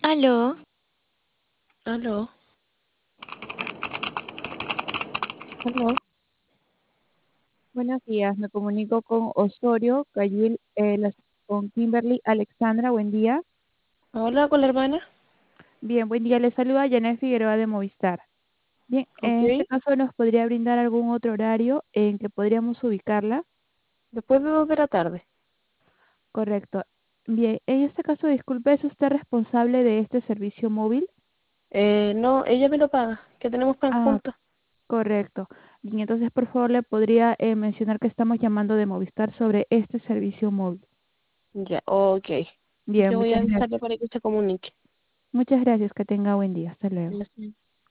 Aló, Aló, aló. buenos días. Me comunico con Osorio, Cayil, con Kimberly Alexandra. Buen día. Hola con la hermana. Bien, buen día. Le saluda Janet Figueroa de Movistar. Bien, Ok. en este caso nos podría brindar algún otro horario en que podríamos ubicarla. Después de 2 de la tarde. Correcto. Bien, en este caso, disculpe, ¿es usted responsable de este servicio móvil? No, ella me lo paga, que tenemos plan Ah, juntos. correcto. Bien, entonces, por favor, le podría mencionar que estamos llamando de Movistar sobre este servicio móvil. Ya, ok. Bien, Yo voy a muchas avisarle gracias. para que se comunique. Muchas gracias. Que tenga buen día. Hasta luego. Gracias.